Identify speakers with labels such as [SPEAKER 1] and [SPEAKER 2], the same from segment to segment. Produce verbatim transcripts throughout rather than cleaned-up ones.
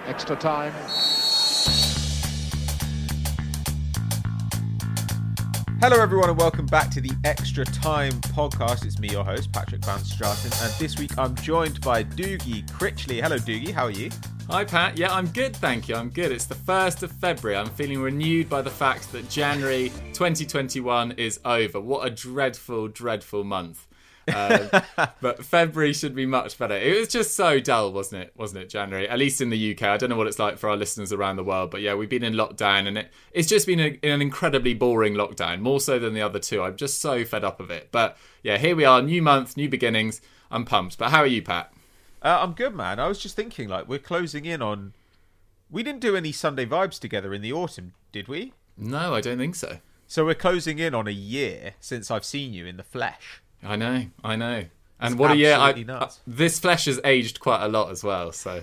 [SPEAKER 1] Extra time.
[SPEAKER 2] Hello everyone and welcome back to the Extra Time podcast. It's me, your host, Patrick Van Straten, and this week I'm joined by Doogie Critchley. Hello Doogie, how are you?
[SPEAKER 3] Hi Pat, yeah I'm good thank you, I'm good. It's the first of February, I'm feeling renewed by the fact that January twenty twenty-one is over. What a dreadful, dreadful month. Uh, but February should be much better. It was just so dull, wasn't it? Wasn't it, January? At least in the U K. I don't know what it's like for our listeners around the world, but yeah, we've been in lockdown and it, it's just been a, an incredibly boring lockdown, more so than the other two. I'm just so fed up of it. But yeah, here we are, new month, new beginnings. I'm pumped. But how are you, Pat?
[SPEAKER 2] Uh, I'm good, man. I was just thinking, like, we're closing in on... We didn't do any Sunday Vibes together in the autumn, did we?
[SPEAKER 3] No, I don't think so.
[SPEAKER 2] So we're closing in on a year since I've seen you in the flesh.
[SPEAKER 3] I know, I know. And
[SPEAKER 2] It's
[SPEAKER 3] what a year. I,
[SPEAKER 2] nuts.
[SPEAKER 3] uh, this flesh has aged quite a lot as well, so...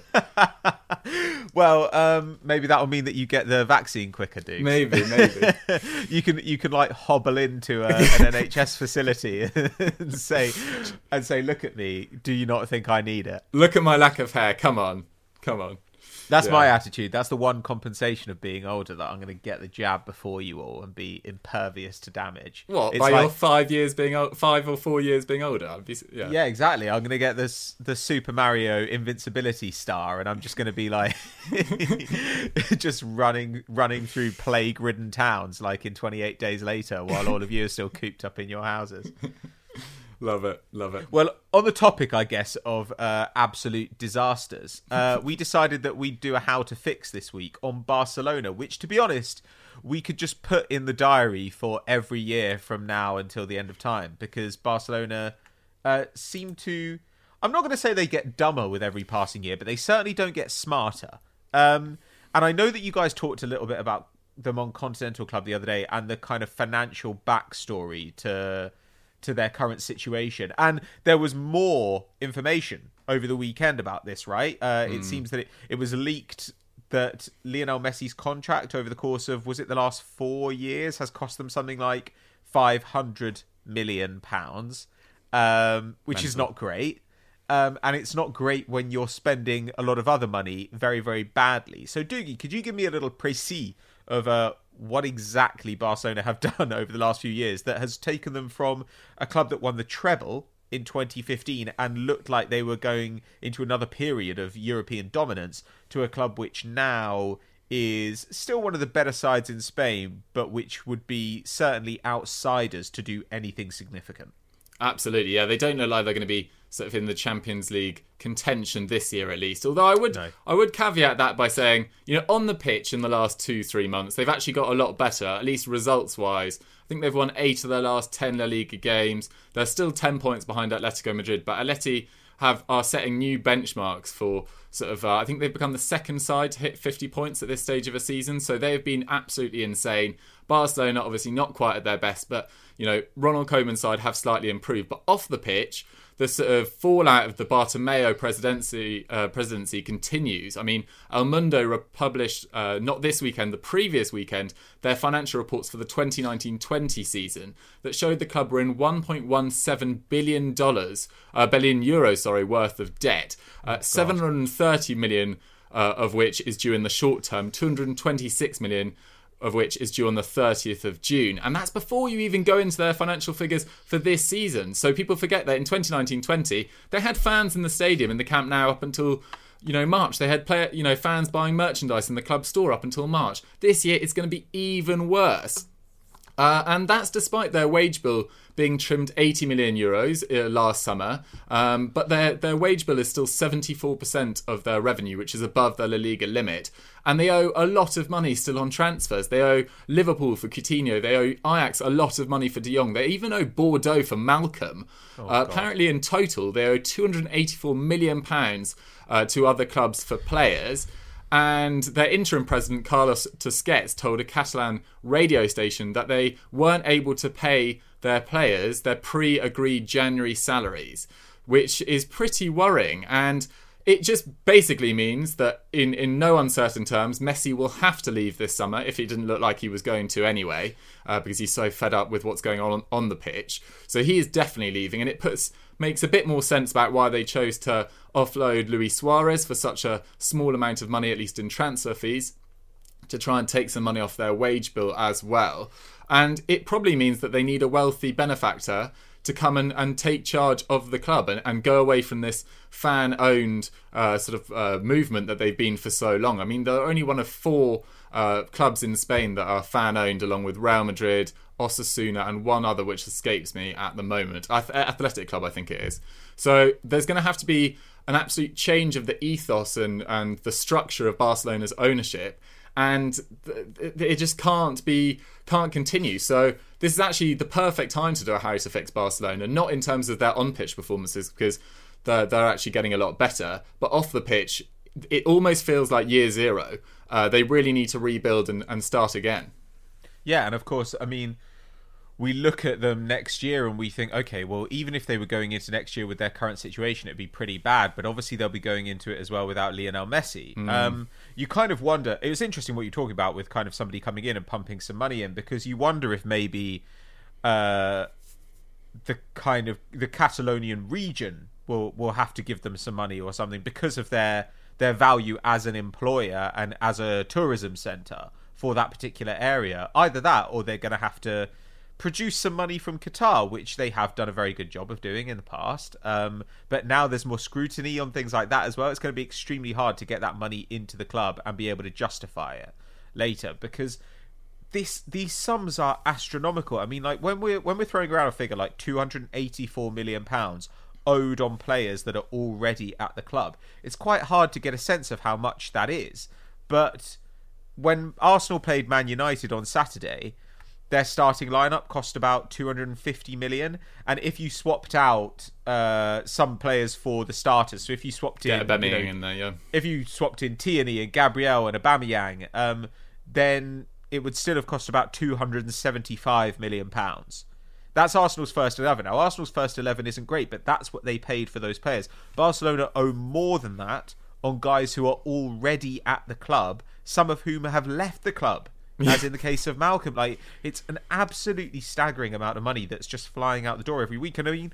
[SPEAKER 2] Well, um, maybe that'll mean that you get the vaccine quicker, dude.
[SPEAKER 3] Maybe, maybe.
[SPEAKER 2] you can you can like hobble into a, an N H S facility and say and say, look at me. Do you not think I need it?
[SPEAKER 3] Look at my lack of hair. Come on, come on.
[SPEAKER 2] That's
[SPEAKER 3] Yeah.
[SPEAKER 2] my attitude. That's the one compensation of being older, that I'm going to get the jab before you all and be impervious to damage.
[SPEAKER 3] What,
[SPEAKER 2] It's
[SPEAKER 3] by
[SPEAKER 2] like-
[SPEAKER 3] your five years being old, five or four years being older? I'd be, yeah.
[SPEAKER 2] Yeah, exactly. I'm going to get this the Super Mario invincibility star, and I'm just going to be like, just running running through plague-ridden towns like in twenty-eight Days Later, while all of you are still cooped up in your houses.
[SPEAKER 3] Love it, love it.
[SPEAKER 2] Well, on the topic, I guess, of uh, absolute disasters, uh, we decided that we'd do a how to fix this week on Barcelona, which, to be honest, we could just put in the diary for every year from now until the end of time, because Barcelona uh, seem to... I'm not going to say they get dumber with every passing year, but they certainly don't get smarter. Um, and I know that you guys talked a little bit about them on Continental Club the other day and the kind of financial backstory to... to their current situation, and there was more information over the weekend about this, right? Uh,
[SPEAKER 3] Mm.
[SPEAKER 2] It seems that it, it was leaked that Lionel Messi's contract over the course of, was it the last four years, has cost them something like five hundred million pounds, um, which
[SPEAKER 3] Mental.
[SPEAKER 2] is not great. Um, and it's not great when you're spending a lot of other money very, very badly. So, Doogie, could you give me a little précis of uh, what exactly Barcelona have done over the last few years that has taken them from a club that won the treble in twenty fifteen and looked like they were going into another period of European dominance to a club which now is still one of the better sides in Spain, but which would be certainly outsiders to do anything significant?
[SPEAKER 3] Absolutely, yeah. They don't look like they're going to be sort of in the Champions League contention this year, at least. Although I would,
[SPEAKER 2] No.
[SPEAKER 3] I would caveat that by saying, you know, on the pitch in the last two, three months, they've actually got a lot better, at least results-wise. I think they've won eight of their last ten La Liga games. They're still ten points behind Atletico Madrid, but Atleti have are setting new benchmarks for sort of. Uh, I think they've become the second side to hit fifty points at this stage of a season, so they've been absolutely insane. Barcelona obviously not quite at their best, but you know, Ronald Koeman's side have slightly improved. But off the pitch, the sort of fallout of the Bartomeu presidency uh, presidency continues. I mean, El Mundo published, uh, not this weekend, the previous weekend, their financial reports for the twenty nineteen twenty season that showed the club were in one point one seven billion dollars, uh, billion euros, sorry, worth of debt. Uh, seven hundred thirty million uh, of which is due in the short term, two hundred twenty-six million of which is due on the thirtieth of June. And that's before you even go into their financial figures for this season. So people forget that in twenty nineteen twenty, they had fans in the stadium in the Camp Nou up until, you know, March. They had player, you know, fans buying merchandise in the club store up until March. This year, it's going to be even worse. Uh, and that's despite their wage bill being trimmed eighty million euros uh, last summer. Um, but their, their wage bill is still seventy-four percent of their revenue, which is above their La Liga limit. And they owe a lot of money still on transfers. They owe Liverpool for Coutinho. They owe Ajax a lot of money for De Jong. They even owe Bordeaux for Malcolm.
[SPEAKER 2] Oh,
[SPEAKER 3] uh, apparently, in total, they owe two hundred eighty-four million pounds uh, to other clubs for players. And their interim president, Carlos Tusquets, told a Catalan radio station that they weren't able to pay their players their pre-agreed January salaries, which is pretty worrying. And it just basically means that in, in no uncertain terms, Messi will have to leave this summer if it didn't look like he was going to anyway, uh, because he's so fed up with what's going on on the pitch. So he is definitely leaving, and it puts makes a bit more sense about why they chose to offload Luis Suarez for such a small amount of money, at least in transfer fees, to try and take some money off their wage bill as well. And it probably means that they need a wealthy benefactor to come and, and take charge of the club and, and go away from this fan-owned uh, sort of uh, movement that they've been for so long. I mean, they're only one of four uh, clubs in Spain that are fan-owned, along with Real Madrid, Osasuna, and one other which escapes me at the moment. Athletic Club, I think it is. So there's going to have to be an absolute change of the ethos and, and the structure of Barcelona's ownership. And it just can't be, can't continue. So this is actually the perfect time to do a how to fix Barcelona, not in terms of their on-pitch performances, because they're, they're actually getting a lot better, but off the pitch, it almost feels like year zero. Uh, they really need to rebuild and, and start again.
[SPEAKER 2] Yeah, and of course, I mean, we look at them next year and we think, okay, well, even if they were going into next year with their current situation, it'd be pretty bad. But obviously, they'll be going into it as well without Lionel Messi. Mm. Um, you kind of wonder. It was interesting what you're talking about with kind of somebody coming in and pumping some money in, because you wonder if maybe uh, the kind of the Catalonian region will will have to give them some money or something because of their their value as an employer and as a tourism centre for that particular area. Either that, or they're going to have to produce some money from Qatar, which they have done a very good job of doing in the past. Um, but now there's more scrutiny on things like that as well. It's going to be extremely hard to get that money into the club and be able to justify it later, because this these sums are astronomical. I mean, like when we're when we're throwing around a figure like two hundred eighty-four million pounds owed on players that are already at the club, it's quite hard to get a sense of how much that is. But when Arsenal played Man United on Saturday, their starting lineup cost about two hundred fifty million, and if you swapped out uh, some players for the starters, so if you swapped in,
[SPEAKER 3] yeah, Aubameyang
[SPEAKER 2] you know,
[SPEAKER 3] in there, yeah,
[SPEAKER 2] if you swapped in Tierney and Gabriel and Aubameyang, um, then it would still have cost about two hundred seventy-five million pounds. That's Arsenal's first eleven. Now, Arsenal's first eleven isn't great, but that's what they paid for those players. Barcelona owe more than that on guys who are already at the club, some of whom have left the club. As in the case of Malcolm. Like, it's an absolutely staggering amount of money that's just flying out the door every week. And I mean,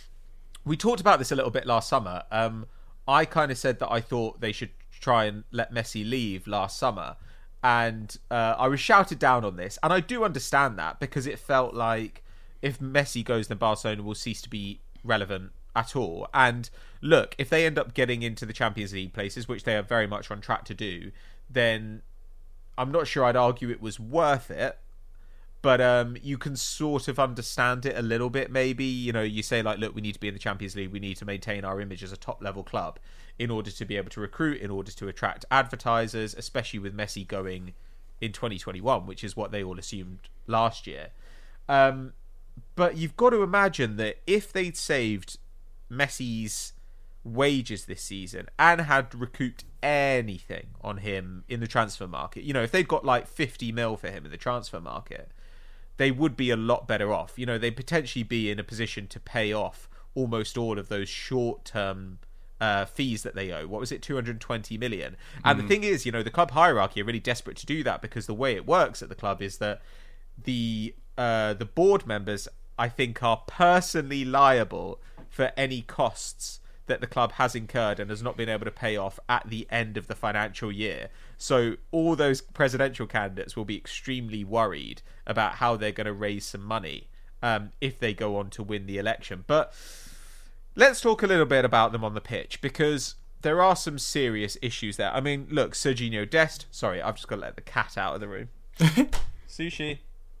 [SPEAKER 2] we talked about this a little bit last summer. Um, I kind of said that I thought they should try and let Messi leave last summer. And uh, I was shouted down on this. And I do understand that, because it felt like if Messi goes, then Barcelona will cease to be relevant at all. And look, if they end up getting into the Champions League places, which they are very much on track to do, then I'm not sure I'd argue it was worth it, but um, you can sort of understand it a little bit, maybe. You know, you say, like, look, we need to be in the Champions League. We need to maintain our image as a top-level club in order to be able to recruit, in order to attract advertisers, especially with Messi going in twenty twenty-one, which is what they all assumed last year. Um, but you've got to imagine that if they'd saved Messi's wages this season and had recouped anything on him in the transfer market, you know, if they'd got like fifty mil for him in the transfer market, they would be a lot better off. You know, they'd potentially be in a position to pay off almost all of those short-term uh, fees that they owe. What was it, two hundred twenty million? And mm. the thing is, you know, the club hierarchy are really desperate to do that, because the way it works at the club is that the uh, the board members, I think, are personally liable for any costs that the club has incurred and has not been able to pay off at the end of the financial year. So all those presidential candidates will be extremely worried about how they're going to raise some money um, if they go on to win the election. But let's talk a little bit about them on the pitch, because there are some serious issues there. I mean, look, Serginho Dest. Sorry, I've just got to let the cat out of the room. Sushi.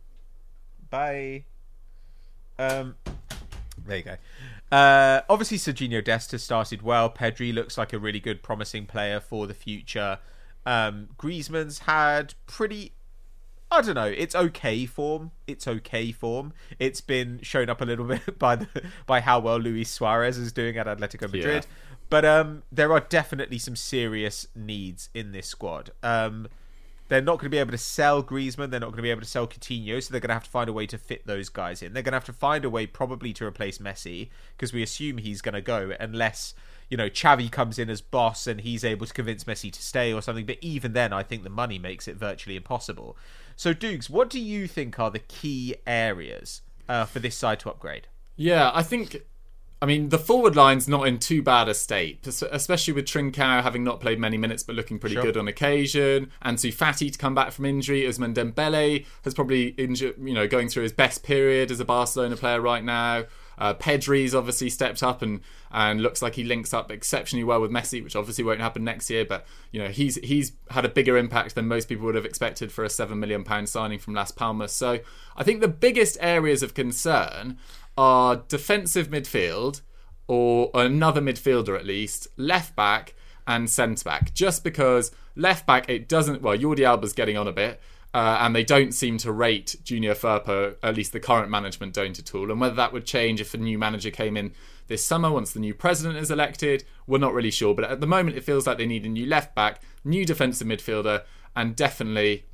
[SPEAKER 2] Bye. Um, there you go. Uh, obviously, Serginho Dest has started well. Pedri looks like a really good, promising player for the future. Um, Griezmann's had pretty, I don't know, it's okay form. It's okay form. It's been shown up a little bit by the by how well Luis Suarez is doing at Atletico Madrid. Yeah. But um, there are definitely some serious needs in this squad. Um, They're not going to be able to sell Griezmann. They're not going to be able to sell Coutinho. So they're going to have to find a way to fit those guys in. They're going to have to find a way probably to replace Messi, because we assume he's going to go unless, you know, Xavi comes in as boss and he's able to convince Messi to stay or something. But even then, I think the money makes it virtually impossible. So, Dukes, what do you think are the key areas uh, for this side to upgrade?
[SPEAKER 3] Yeah, I think I mean, the forward line's not in too bad a state, especially with Trincao having not played many minutes but looking pretty sure. good on occasion. Ansu Fati to come back from injury. Ousmane Dembele has probably injured, you know, going through his best period as a Barcelona player right now. Uh, Pedri's obviously stepped up and, and looks like he links up exceptionally well with Messi, which obviously won't happen next year. But you know, he's he's had a bigger impact than most people would have expected for a seven million pound signing from Las Palmas. So I think the biggest areas of concern are defensive midfield, or another midfielder at least, left back and centre back. Just because left back, it doesn't. Well, Jordi Alba's getting on a bit. Uh, and they don't seem to rate Junior Firpo, at least the current management don't at all. And whether that would change if a new manager came in this summer once the new president is elected, we're not really sure. But at the moment, it feels like they need a new left back, new defensive midfielder, and definitely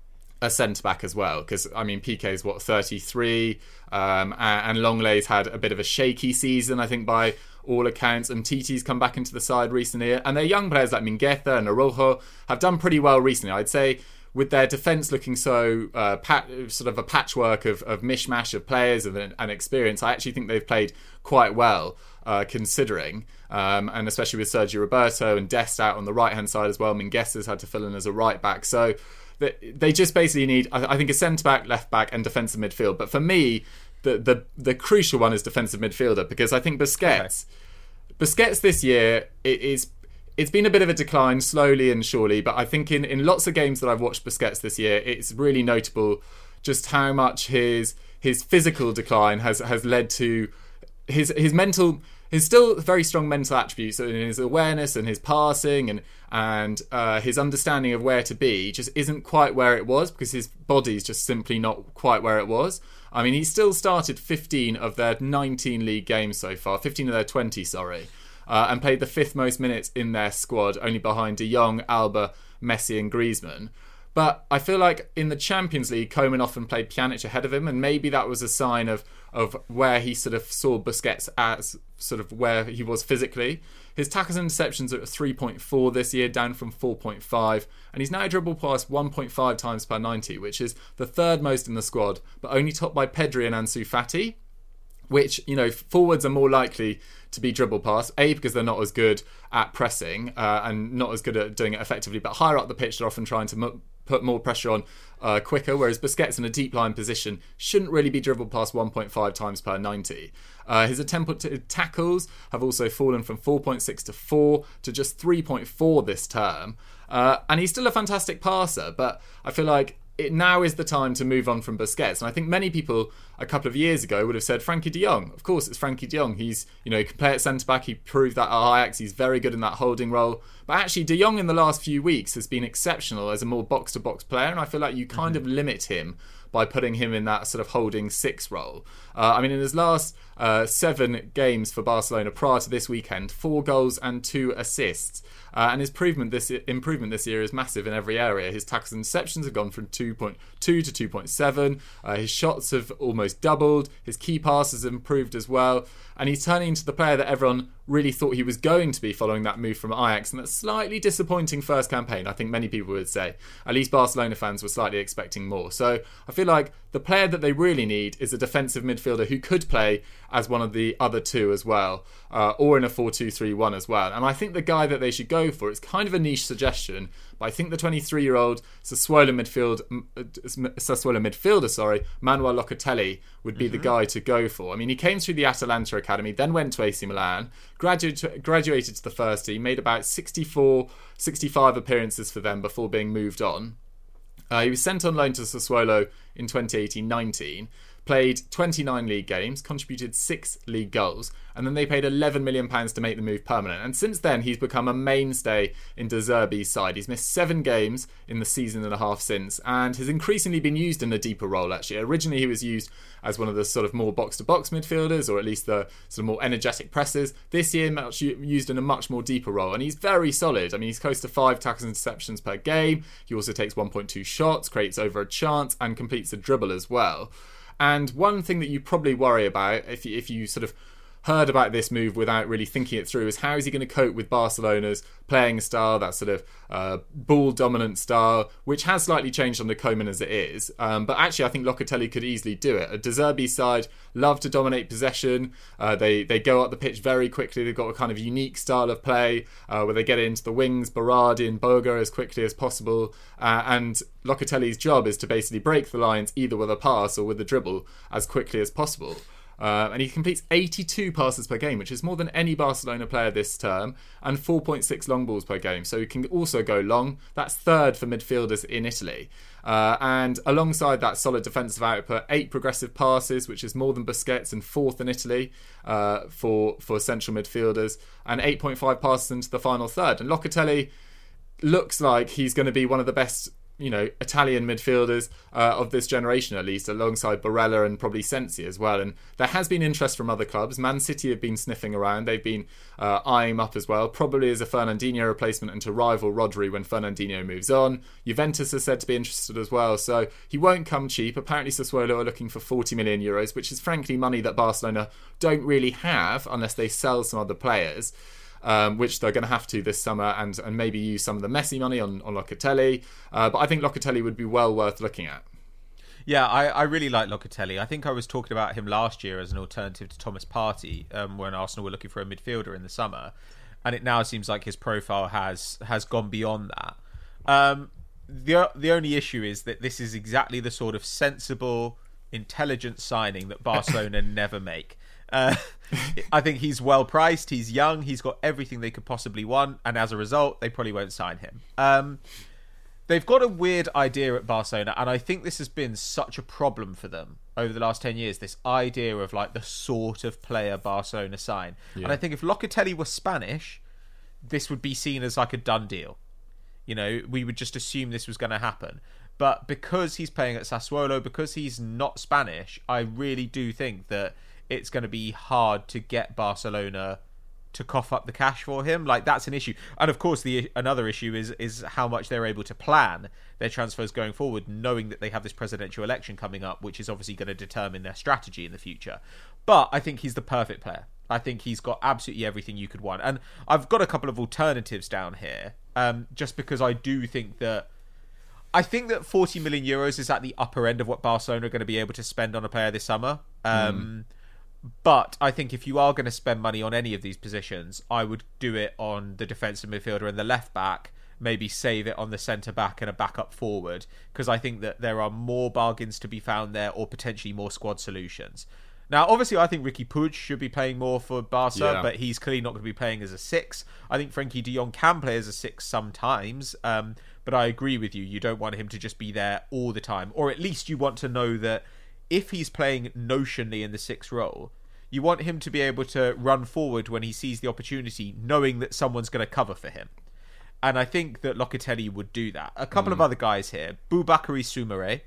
[SPEAKER 3] a centre back as well. Because, I mean, Piqué's, what, thirty-three? Um, and Lenglet's had a bit of a shaky season, I think, by all accounts. And Titi's come back into the side recently. And their young players like Mingueza and Araujo have done pretty well recently. I'd say, with their defence looking so uh, pat, sort of a patchwork of, of mishmash of players and, and experience, I actually think they've played quite well, uh, considering. Um, and especially with Sergio Roberto and Dest out on the right-hand side as well. Mingueza's had to fill in as a right-back. So they, they just basically need, I, I think, a centre-back, left-back and defensive midfield. But for me, the, the, the crucial one is defensive midfielder, because I think Busquets, okay. Busquets this year it is... It's been a bit of a decline, slowly and surely, but I think in, in lots of games that I've watched Busquets this year, it's really notable just how much his his physical decline has, has led to his his mental, his still very strong mental attributes in his awareness and his passing and and uh, his understanding of where to be just isn't quite where it was, because his body's just simply not quite where it was. I mean, he's still started fifteen of their nineteen league games so far, fifteen of their twenty, sorry. Uh, and played the fifth most minutes in their squad, only behind De Jong, Alba, Messi and Griezmann. But I feel like in the Champions League, Koeman often played Pjanic ahead of him, and maybe that was a sign of, of where he sort of saw Busquets as sort of where he was physically. His tackles and interceptions are at three point four this year, down from four point five, and he's now dribbled past one point five times per ninety, which is the third most in the squad, but only topped by Pedri and Ansu Fati, which, you know, forwards are more likely to be dribble past, A, because they're not as good at pressing uh, and not as good at doing it effectively, but higher up the pitch they're often trying to m- put more pressure on uh, quicker, whereas Busquets in a deep line position shouldn't really be dribbled past one point five times per ninety. Uh, his attempted tackles have also fallen from four point six to four to just three point four this term, uh, and he's still a fantastic passer, but I feel like it now is the time to move on from Busquets. And I think many people a couple of years ago would have said Frankie de Jong. Of course, it's Frankie de Jong. He's, you know, he can play at centre-back. He proved that at Ajax. He's very good in that holding role. But actually, de Jong in the last few weeks has been exceptional as a more box-to-box player. And I feel like you kind mm-hmm. of limit him by putting him in that sort of holding six role. Uh, I mean, in his last uh, seven games for Barcelona prior to this weekend, four goals and two assists. Uh, and his improvement this improvement this year is massive in every area. His tackles and interceptions have gone from two point two to two point seven. Uh, his shots have almost doubled. His key passes have improved as well. And he's turning into the player that everyone really thought he was going to be following that move from Ajax. And that slightly disappointing first campaign, I think many people would say. At least Barcelona fans were slightly expecting more. So I feel like the player that they really need is a defensive midfielder who could play as one of the other two as well, uh, or in a four two three one as well. And I think the guy that they should go for, it's kind of a niche suggestion, but I think the twenty-three-year-old Sassuolo midfield, Sassuolo midfielder, sorry, Manuel Locatelli would be mm-hmm. the guy to go for. I mean, he came through the Atalanta Academy, then went to A C Milan, graduated, graduated to the first team, made about sixty-four, sixty-five appearances for them before being moved on. Uh, he was sent on loan to Sassuolo in twenty eighteen nineteen, played twenty-nine league games, contributed six league goals, and then they paid eleven million pounds to make the move permanent. And since then, he's become a mainstay in De Zerbi's side. He's missed seven games in the season and a half since, and has increasingly been used in a deeper role, actually. Originally, he was used as one of the sort of more box-to-box midfielders, or at least the sort of more energetic pressers. This year, much used in a much more deeper role, and he's very solid. I mean, he's close to five tackles and interceptions per game. He also takes one point two shots, creates over a chance, and completes a dribble as well. And one thing that you probably worry about if you, if you sort of heard about this move without really thinking it through is how is he going to cope with Barcelona's playing style, that sort of uh, ball-dominant style, which has slightly changed under Koeman as it is. Um, but actually, I think Locatelli could easily do it. A De Zerbi side love to dominate possession. Uh, they, they go up the pitch very quickly. They've got a kind of unique style of play uh, where they get into the wings, Berardi and Boga as quickly as possible. Uh, and Locatelli's job is to basically break the lines either with a pass or with a dribble as quickly as possible. Uh, and he completes eighty-two passes per game, which is more than any Barcelona player this term, and four point six long balls per game. So he can also go long. That's third for midfielders in Italy. Uh, and alongside that solid defensive output, eight progressive passes, which is more than Busquets, and fourth in Italy uh, for, for central midfielders, and eight point five passes into the final third. And Locatelli looks like he's going to be one of the best, you know, Italian midfielders uh, of this generation, at least, alongside Barella and probably Sensi as well. And there has been interest from other clubs. Man City have been sniffing around. They've been uh, eyeing him up as well, probably as a Fernandinho replacement and to rival Rodri when Fernandinho moves on. Juventus are said to be interested as well, so he won't come cheap. Apparently Sassuolo are looking for forty million euros, which is frankly money that Barcelona don't really have unless they sell some other players. Um, which they're going to have to this summer, and, and maybe use some of the Messi money on, on Locatelli. Uh, but I think Locatelli would be well worth looking at.
[SPEAKER 2] Yeah, I, I really like Locatelli. I think I was talking about him last year as an alternative to Thomas Partey um, when Arsenal were looking for a midfielder in the summer. And it now seems like his profile has has gone beyond that. Um, the, the only issue is that this is exactly the sort of sensible, intelligent signing that Barcelona never make. Uh, I think he's well priced, he's young, he's got everything they could possibly want, and as a result they probably won't sign him. Um, they've got a weird idea at Barcelona, and I think this has been such a problem for them over the last ten years, this idea of like the sort of player Barcelona sign. Yeah. And I think if Locatelli was Spanish, this would be seen as like a done deal. You know, we would just assume this was going to happen. But because he's playing at Sassuolo, because he's not Spanish, I really do think that it's going to be hard to get Barcelona to cough up the cash for him. Like, that's an issue. And of course, the another issue is is how much they're able to plan their transfers going forward, knowing that they have this presidential election coming up, which is obviously going to determine their strategy in the future. But I think he's the perfect player. I think he's got absolutely everything you could want. And I've got a couple of alternatives down here, um, just because I do think that I think that forty million euros is at the upper end of what Barcelona are going to be able to spend on a player this summer. Um, mm. But I think if you are going to spend money on any of these positions, I would do it on the defensive midfielder and the left back, maybe save it on the centre back and a backup forward, because I think that there are more bargains to be found there, or potentially more squad solutions. Now, obviously, I think Ricky Puig should be playing more for Barca, yeah. but he's clearly not going to be playing as a six. I think Frenkie de Jong can play as a six sometimes, um, but I agree with you. You don't want him to just be there all the time, or at least you want to know that if he's playing notionally in the six role, you want him to be able to run forward when he sees the opportunity, knowing that someone's going to cover for him. And I think that Locatelli would do that. A couple mm. of other guys here. Boubakary Soumaré,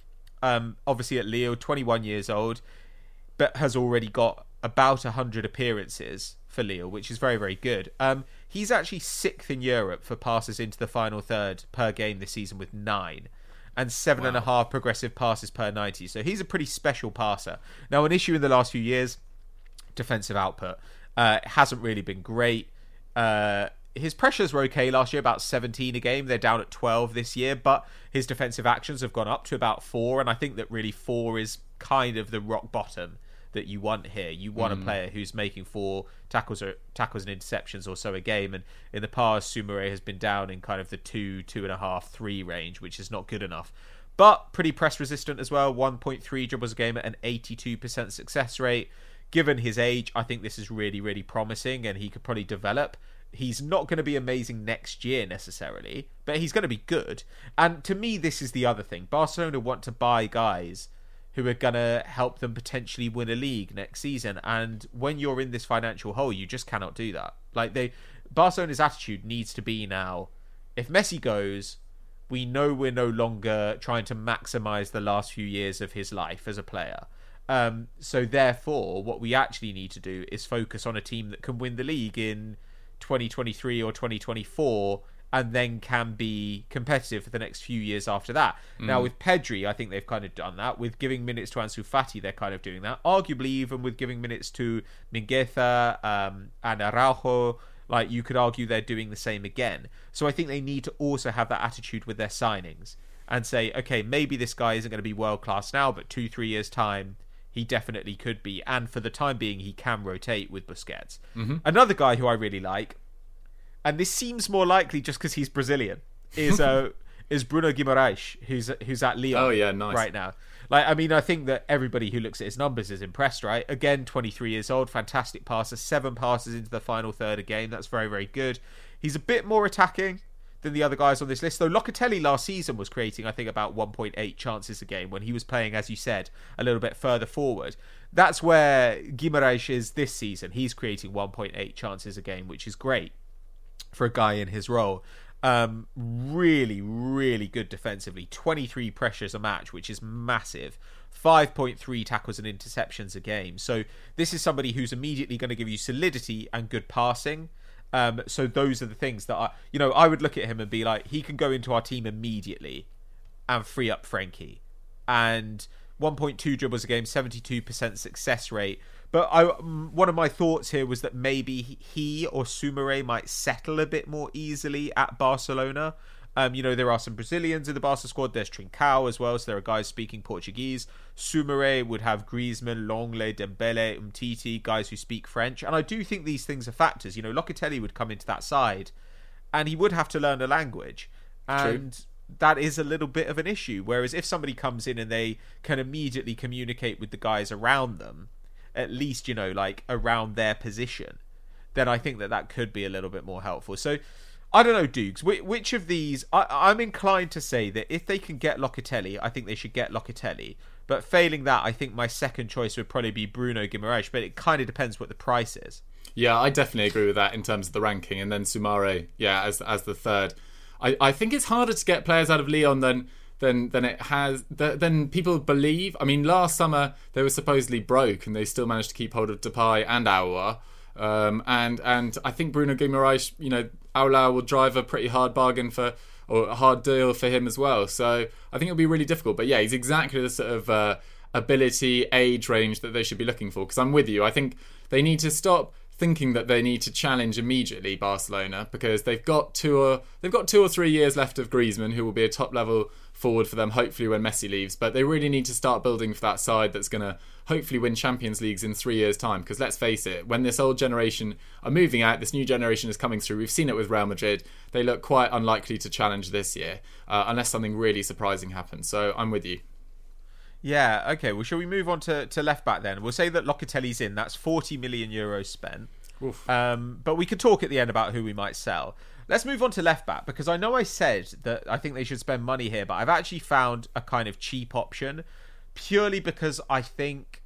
[SPEAKER 2] um, obviously at Lille, twenty-one years old, but has already got about one hundred appearances for Lille, which is very, very good. Um, he's actually sixth in Europe for passes into the final third per game this season with nine. And seven wow. and a half progressive passes per ninety. So he's a pretty special passer. Now, an issue in the last few years, defensive output. Uh, hasn't really been great. Uh, his pressures were okay last year, about seventeen a game. They're down at twelve this year, but his defensive actions have gone up to about four. And I think that really four is kind of the rock bottom that you want here. You want mm. a player who's making four tackles or tackles and interceptions or so a game. And in the past, Soumaré has been down in kind of the two, two and a half, three range, which is not good enough. But pretty press resistant as well. one point three dribbles a game at an eighty-two percent success rate. Given his age, I think this is really, really promising, and he could probably develop. He's not going to be amazing next year necessarily, but he's going to be good. And to me, this is the other thing. Barcelona want to buy guys who are going to help them potentially win a league next season. And when you're in this financial hole, you just cannot do that. Like they, Barcelona's attitude needs to be now, if Messi goes, we know we're no longer trying to maximize the last few years of his life as a player. Um, so therefore, what we actually need to do is focus on a team that can win the league in twenty twenty-three or twenty twenty-four and then can be competitive for the next few years after that. Mm. Now, with Pedri, I think they've kind of done that. With giving minutes to Ansu Fati, they're kind of doing that. Arguably, even with giving minutes to Mingueza um, and Araujo, like, you could argue they're doing the same again. So I think they need to also have that attitude with their signings and say, okay, maybe this guy isn't going to be world-class now, but two, three years' time, he definitely could be. And for the time being, he can rotate with Busquets. Mm-hmm. Another guy who I really like, and this seems more likely just because he's Brazilian, is uh, is Bruno Guimaraes, who's who's at Lyon
[SPEAKER 3] oh, yeah, nice.
[SPEAKER 2] right now. Like, I mean, I think that everybody who looks at his numbers is impressed, right? Again, twenty-three years old, fantastic passer, seven passes into the final third a game. That's very, very good. He's a bit more attacking than the other guys on this list, though. Locatelli last season was creating, I think, about one point eight chances a game when he was playing, as you said, a little bit further forward. That's where Guimaraes is this season. He's creating one point eight chances a game, which is great for a guy in his role. Um, really, really good defensively. twenty-three pressures a match, which is massive. five point three tackles and interceptions a game. So this is somebody who's immediately going to give you solidity and good passing. Um, so those are the things that I, you know, I would look at him and be like, he can go into our team immediately and free up Frenkie. And one point two dribbles a game, seventy-two percent success rate. But I, one of my thoughts here was that maybe he or Soumare might settle a bit more easily at Barcelona. Um, you know, there are some Brazilians in the Barca squad. There's Trincao as well, so there are guys speaking Portuguese. Soumare would have Griezmann, Longley, Dembele, Umtiti, guys who speak French. And I do think these things are factors. You know, Locatelli would come into that side and he would have to learn a language. And True. That is a little bit of an issue. Whereas if somebody comes in and they can immediately communicate with the guys around them, at least, you know, like around their position, then I think that that could be a little bit more helpful. So, I don't know, Dukes, which, which of these... I, I'm inclined to say that if they can get Locatelli, I think they should get Locatelli. But failing that, I think my second choice would probably be Bruno Guimaraes, but it kind of depends what the price is.
[SPEAKER 3] Yeah, I definitely agree with that in terms of the ranking. And then Soumare, yeah, as as the third. I, I think it's harder to get players out of Lyon than... Than, than it has than people believe. I mean, last summer they were supposedly broke and they still managed to keep hold of Depay and Aouar. Um, and and I think Bruno Guimaraes, you know, Aouar will drive a pretty hard bargain for, or a hard deal for him as well. So I think it'll be really difficult. But yeah, he's exactly the sort of uh, ability, age range that they should be looking for. Because I'm with you. I think they need to stop thinking that they need to challenge immediately Barcelona, because they've got two or they've got two or three years left of Griezmann, who will be a top level forward for them, hopefully when Messi leaves. But they really need to start building for that side that's going to hopefully win Champions Leagues in three years' time. Because let's face it, when this old generation are moving out, this new generation is coming through. We've seen it with Real Madrid. They look quite unlikely to challenge this year, uh, unless something really surprising happens. So I'm with you.
[SPEAKER 2] Yeah, okay. Well, shall we move on to, to left back then? We'll say that Locatelli's in. That's forty million euros spent. Um, but we could talk at the end about who we might sell. Let's move on to left back, because I know I said that I think they should spend money here, but I've actually found a kind of cheap option, purely because I think,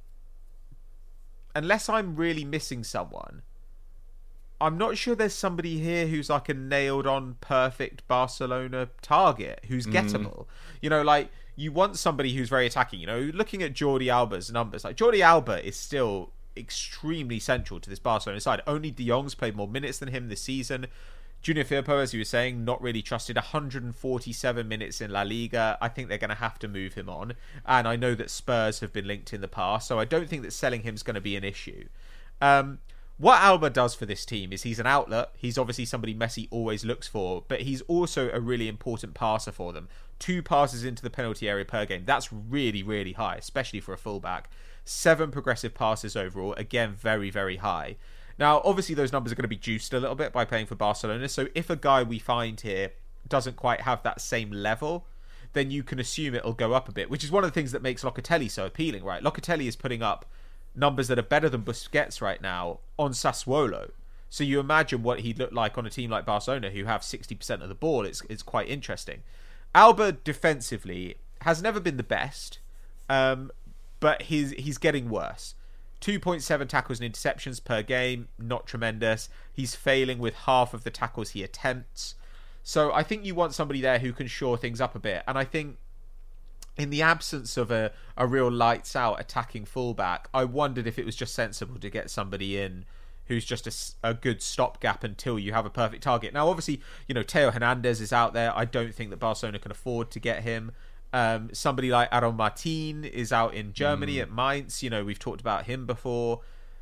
[SPEAKER 2] unless I'm really missing someone, I'm not sure there's somebody here who's like a nailed on perfect Barcelona target who's gettable. Mm. You know, like, you want somebody who's very attacking. You know, looking at Jordi Alba's numbers, like Jordi Alba is still extremely central to this Barcelona side. Only De Jong's played more minutes than him this season. Junior Firpo, as you were saying, not really trusted. one hundred forty-seven minutes in La Liga. I think they're going to have to move him on. And I know that Spurs have been linked in the past, so I don't think that selling him is going to be an issue. Um, what Alba does for this team is he's an outlet. He's obviously somebody Messi always looks for, but he's also a really important passer for them. Two passes into the penalty area per game. That's really, really high, especially for a fullback. Seven progressive passes overall. Again, very, very high. Now, obviously, those numbers are going to be juiced a little bit by playing for Barcelona. So if a guy we find here doesn't quite have that same level, then you can assume it'll go up a bit, which is one of the things that makes Locatelli so appealing, right? Locatelli is putting up numbers that are better than Busquets right now on Sassuolo. So you imagine what he'd look like on a team like Barcelona, who have sixty percent of the ball. It's, it's quite interesting. Alba, defensively, has never been the best, um, but he's, he's getting worse. two point seven tackles and interceptions per game, not tremendous. He's failing with half of the tackles he attempts. So I think you want somebody there who can shore things up a bit. And I think in the absence of a, a real lights-out attacking fullback, I wondered if it was just sensible to get somebody in who's just a, a good stopgap until you have a perfect target. Now, obviously, you know, Theo Hernandez is out there. I don't think that Barcelona can afford to get him. Um, somebody like Aaron Martin is out in Germany mm. at Mainz. You know, we've talked about him before.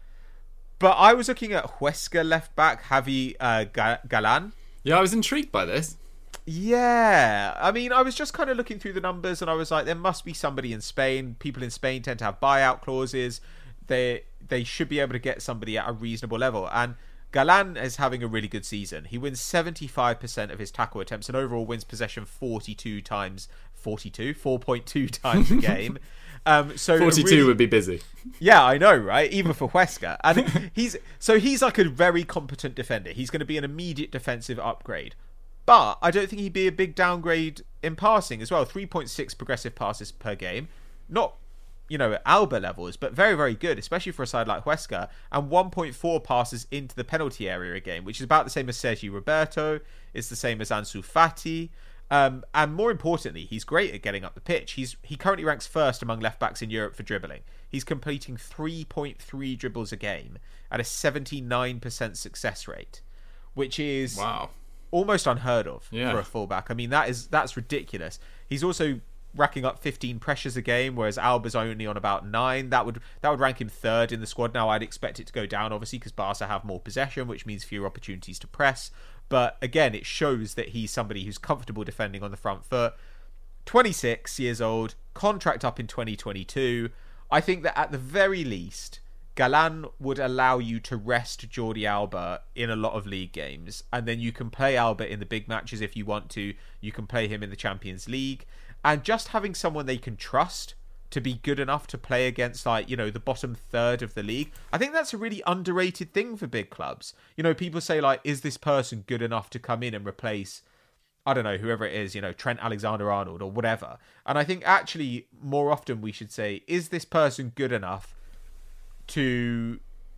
[SPEAKER 2] But I was looking at Huesca left back, Javi uh, Galan.
[SPEAKER 3] Yeah, I was intrigued by this.
[SPEAKER 2] Yeah. I mean, I was just kind of looking through the numbers and I was like, there must be somebody in Spain. People in Spain tend to have buyout clauses. They they should be able to get somebody at a reasonable level. And Galan is having a really good season. He wins seventy-five percent of his tackle attempts and overall wins possession forty-two times, forty-two, four point two times a game. Um, so
[SPEAKER 3] forty-two really, would be busy.
[SPEAKER 2] Yeah, I know, right? Even for Huesca. And he's so he's like a very competent defender. He's going to be an immediate defensive upgrade. But I don't think he'd be a big downgrade in passing as well. three point six progressive passes per game. Not, you know, at Alba levels, but very, very good, especially for a side like Huesca. And one point four passes into the penalty area a game, which is about the same as Sergi Roberto. It's the same as Ansu Fati. Um, and more importantly, he's great at getting up the pitch. He's He currently ranks first among left-backs in Europe for dribbling. He's completing three point three dribbles a game at a seventy-nine percent success rate, which is...
[SPEAKER 3] Wow.
[SPEAKER 2] almost unheard of
[SPEAKER 3] yeah.
[SPEAKER 2] for a fullback. I mean, that is that's ridiculous. He's also racking up fifteen pressures a game, whereas Alba's only on about nine. That would that would rank him third in the squad. Now, I'd expect it to go down, obviously, because Barca have more possession, which means fewer opportunities to press. But again, it shows that he's somebody who's comfortable defending on the front foot. twenty-six years old, contract up in twenty twenty-two. I think that at the very least, Galan would allow you to rest Jordi Alba in a lot of league games, and then you can play Alba in the big matches if you want to. You can play him in the Champions League, and just having someone they can trust to be good enough to play against, like, you know, the bottom third of the league, I think that's a really underrated thing for big clubs. You know, people say, like, is this person good enough to come in and replace, I don't know, whoever it is, you know, Trent Alexander-Arnold or whatever. And I think actually more often we should say, is this person good enough to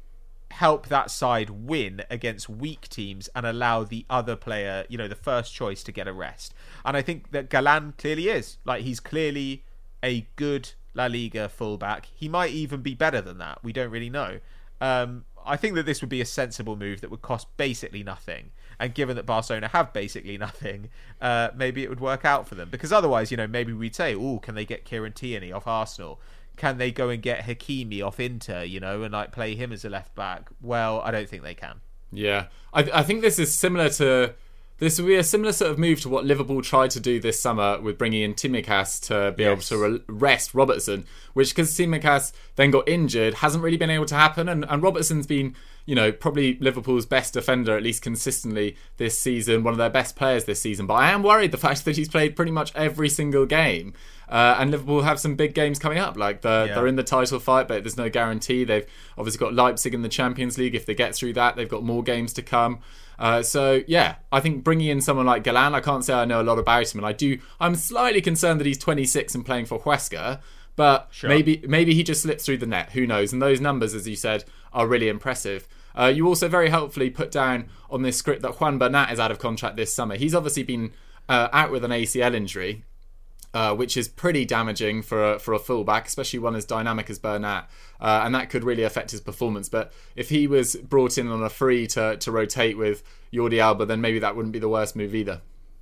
[SPEAKER 2] help that side win against weak teams and allow the other player, you know, the first choice, to get a rest? And I think that Galan clearly is. Like, he's clearly a good La Liga fullback. He might even be better than that. We don't really know. Um, I think that this would be a sensible move that would cost basically nothing. And given that Barcelona have basically nothing, uh, maybe it would work out for them. Because otherwise, you know, maybe we'd say, oh, can they get Kieran Tierney off Arsenal? Can they go and get Hakimi off Inter, you know, and like play him as a left back? Well, I don't think they can.
[SPEAKER 3] Yeah, I, I think this is similar to this would be a similar sort of move to what Liverpool tried to do this summer with bringing in Tsimikas to be yes. able to re- rest Robertson, which, because Tsimikas then got injured, hasn't really been able to happen. And, and Robertson's been, you know, probably Liverpool's best defender, at least consistently this season, one of their best players this season. But I am worried the fact that he's played pretty much every single game. Uh, and Liverpool have some big games coming up. Like the, yeah. they're in the title fight, but there's no guarantee. They've obviously got Leipzig in the Champions League. If they get through that, they've got more games to come. Uh, so yeah, I think bringing in someone like Galan, I can't say I know a lot about him, and I do. I'm slightly concerned that he's twenty-six and playing for Huesca, but sure. maybe maybe he just slips through the net. Who knows? And those numbers, as you said, are really impressive. Uh, you also very helpfully put down on this script that Juan Bernat is out of contract this summer. He's obviously been uh, out with an A C L injury. Uh, which is pretty damaging for a, for a fullback, especially one as dynamic as Bernat, uh, and that could really affect his performance. But if he was brought in on a free to, to rotate with Jordi Alba, then maybe that wouldn't be the worst move either.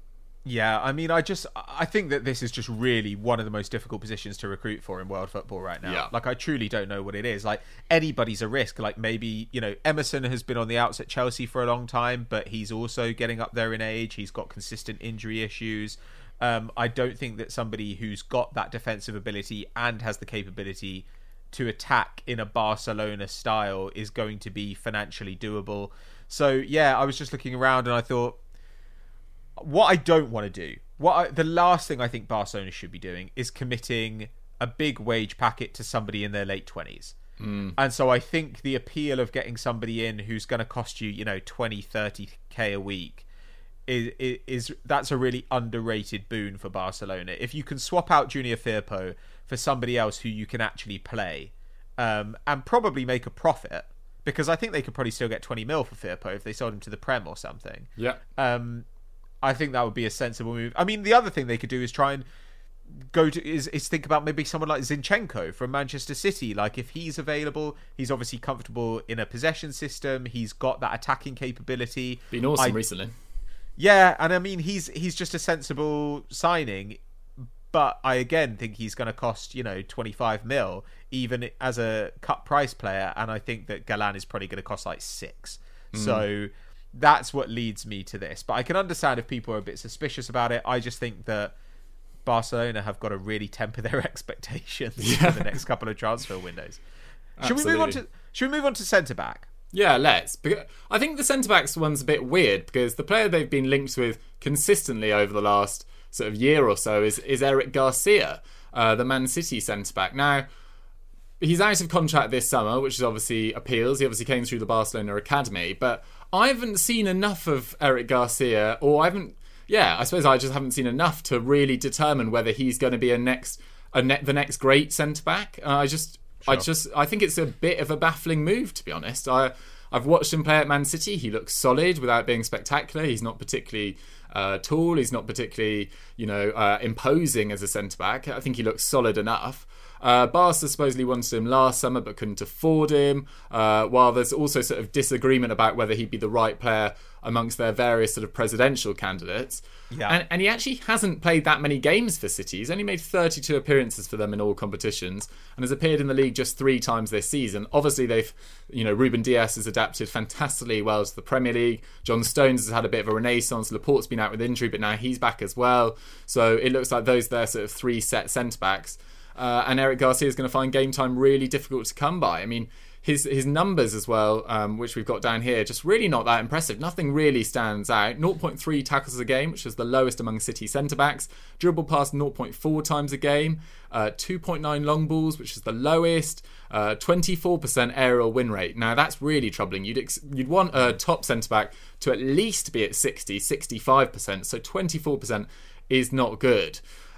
[SPEAKER 2] Yeah, I mean, I just I think that this is just really one of the most difficult positions to recruit for in world football right now.
[SPEAKER 3] Yeah.
[SPEAKER 2] Like, I truly don't know what it is. Like, anybody's a risk. Like, maybe, you know, Emerson has been on the outs at Chelsea for a long time, but he's also getting up there in age. He's got consistent injury issues. Um, I don't think that somebody who's got that defensive ability and has the capability to attack in a Barcelona style is going to be financially doable. So, yeah, I was just looking around and I thought, what I don't want to do, what I, the last thing I think Barcelona should be doing is committing a big wage packet to somebody in their late twenties.
[SPEAKER 3] Mm.
[SPEAKER 2] And so I think the appeal of getting somebody in who's going to cost you, you know, twenty, thirty K a week Is, is is that's a really underrated boon for Barcelona. If you can swap out Junior Firpo for somebody else who you can actually play, um, and probably make a profit, because I think they could probably still get twenty mil for Firpo if they sold him to the Prem or something.
[SPEAKER 3] Yeah.
[SPEAKER 2] Um, I think that would be a sensible move. I mean, the other thing they could do is try and go to is, is think about maybe someone like Zinchenko from Manchester City. Like, if he's available, he's obviously comfortable in a possession system. He's got that attacking capability.
[SPEAKER 3] Been awesome
[SPEAKER 2] I,
[SPEAKER 3] recently.
[SPEAKER 2] Yeah, and I mean, he's he's just a sensible signing. But I again think he's going to cost, you know, twenty-five mil, even as a cut price player. And I think that Galan is probably going to cost like six. Mm. So that's what leads me to this. But I can understand if people are a bit suspicious about it. I just think that Barcelona have got to really temper their expectations yeah. for the next couple of transfer windows. Should Absolutely. we move on to Should we move on to centre back?
[SPEAKER 3] Yeah, let's. I think the centre backs one's a bit weird because the player they've been linked with consistently over the last sort of year or so is is Eric Garcia, uh, the Man City centre back. Now, he's out of contract this summer, which is obviously appeals. He obviously came through the Barcelona academy, but I haven't seen enough of Eric Garcia, or I haven't. Yeah, I suppose I just haven't seen enough to really determine whether he's going to be a next a ne- the next great centre back. Uh, I just, sure. I just, I think it's a bit of a baffling move, to be honest. I I've watched him play at Man City. He looks solid without being spectacular. He's not particularly uh, tall. He's not particularly, you know, uh, imposing as a centre back. I think he looks solid enough. Uh, Barca supposedly wanted him last summer but couldn't afford him, uh, while there's also sort of disagreement about whether he'd be the right player amongst their various sort of presidential candidates. Yeah. And, and he actually hasn't played that many games for City. He's only made thirty-two appearances for them in all competitions and has appeared in the league just three times this season. Obviously, they've, you know, Ruben Dias has adapted fantastically well to the Premier League. John Stones has had a bit of a renaissance. Laporte's been out with injury, but now he's back as well. So it looks like those are their sort of three set centre-backs. Uh, and Eric Garcia is going to find game time really difficult to come by. I mean, his his numbers as well, um, which we've got down here, just really not that impressive. Nothing really stands out. zero point three tackles a game, which is the lowest among City centre-backs. Dribble past zero point four times a game. Uh, two point nine long balls, which is the lowest. Uh, twenty-four percent aerial win rate. Now, that's really troubling. You'd ex- you'd want a top centre-back to at least be at sixty, sixty-five percent. So twenty-four percent is not good.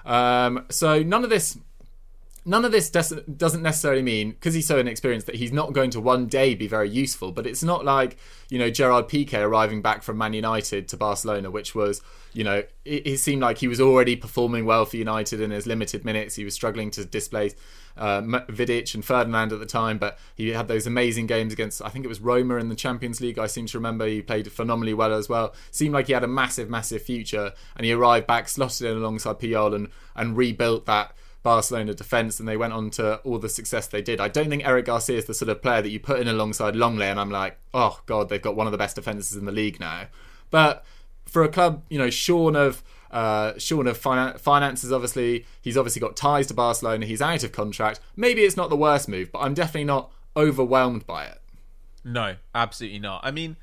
[SPEAKER 3] Um, so none of this... None of this doesn't necessarily mean, because he's so inexperienced, that he's not going to one day be very useful. But it's not like, you know, Gerard Piqué arriving back from Man United to Barcelona, which was, you know, it, it seemed like he was already performing well for United in his limited minutes. He was struggling to displace uh, Vidic and Ferdinand at the time, but he had those amazing games against, I think it was Roma in the Champions League. I seem to remember he played phenomenally well as well. Seemed like he had a massive, massive future, and he arrived back, slotted in alongside Puyol and, and rebuilt that Barcelona defence, and they went on to all the success they did. I don't think Eric Garcia is the sort of player that you put in alongside Longley and I'm like, oh god, they've got one of the best defences in the league now. But for a club, you know, shorn of uh, shorn of finan- finances, obviously, he's obviously got ties to Barcelona, he's out of contract. Maybe it's not the worst move, but I'm definitely not overwhelmed by it.
[SPEAKER 2] No, absolutely not. I mean,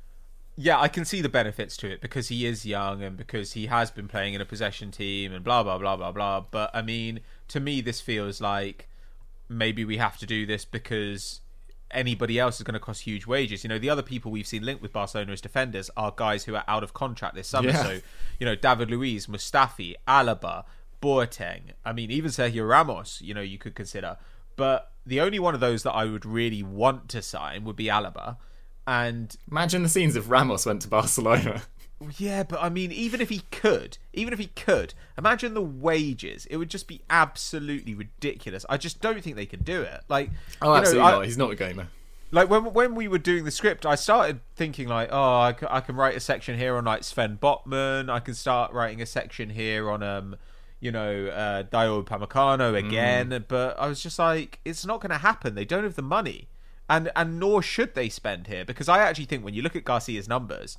[SPEAKER 2] yeah, I can see the benefits to it because he is young and because he has been playing in a possession team and blah, blah, blah, blah, blah. But, I mean, to me, this feels like maybe we have to do this because anybody else is going to cost huge wages. You know, the other people we've seen linked with Barcelona as defenders are guys who are out of contract this summer. Yeah. So, you know, David Luiz, Mustafi, Alaba, Boateng. I mean, even Sergio Ramos, you know, you could consider. But the only one of those that I would really want to sign would be Alaba. And
[SPEAKER 3] imagine the scenes if Ramos went to Barcelona.
[SPEAKER 2] Yeah, but I mean, even if he could, even if he could, imagine the wages. It would just be absolutely ridiculous. I just don't think they could do it. Like,
[SPEAKER 3] oh,
[SPEAKER 2] you
[SPEAKER 3] absolutely
[SPEAKER 2] know, I,
[SPEAKER 3] not. He's not a gamer.
[SPEAKER 2] Like when when we were doing the script, I started thinking like, oh, I, c- I can write a section here on like Sven Botman. I can start writing a section here on um, you know, uh, Dayot Upamecano again. Mm. But I was just like, it's not going to happen. They don't have the money. And and nor should they spend here, because I actually think when you look at Garcia's numbers,